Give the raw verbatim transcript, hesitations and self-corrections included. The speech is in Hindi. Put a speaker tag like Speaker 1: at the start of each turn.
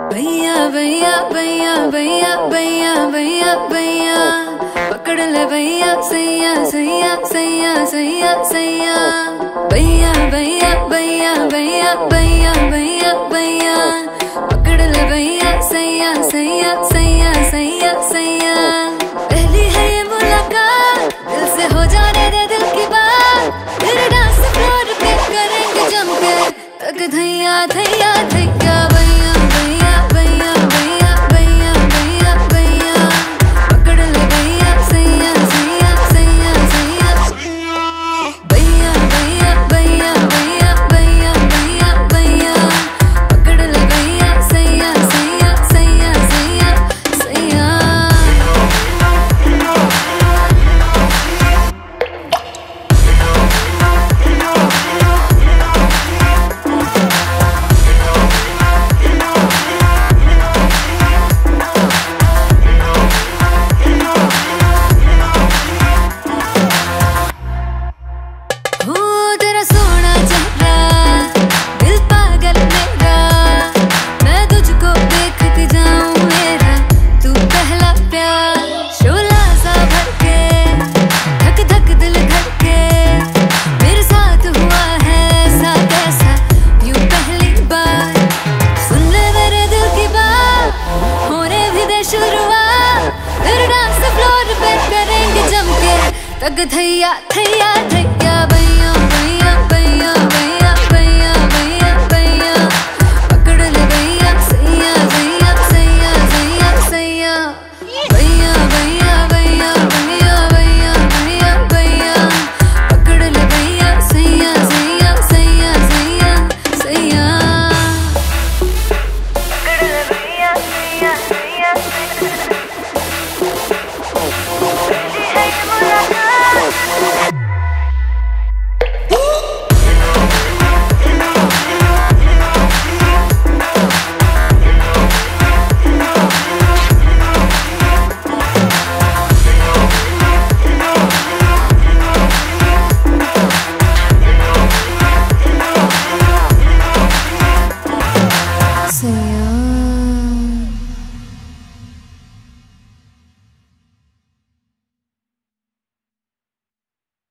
Speaker 1: भैया भैया भैया भैया भैया भैया भैया पकड़ ले भैया सैया सैया सैया सैया सैया भैया भैया भैया भैया भैया भैया भैया पकड़ ले भैया सैया सैया सैया सैया सैया। पहली है ये मुलाकात, दिल से हो जाने दे दिल की बात, फिर डांस फ्लोर पे करेंगे जम के तक धैया धैया धैया। भैया भैया भैया भैया भैया भैया भैया पकड़ ले भैया सैया सैया सैया सैया भैया भैया भैया भैया भैया भैया भैया पकड़ ले भैया सैया सैया सैया सैया सैया। शुरुआत फिर डांस फ्लोर पे करेंगे जम के तक धैया धैया धैया।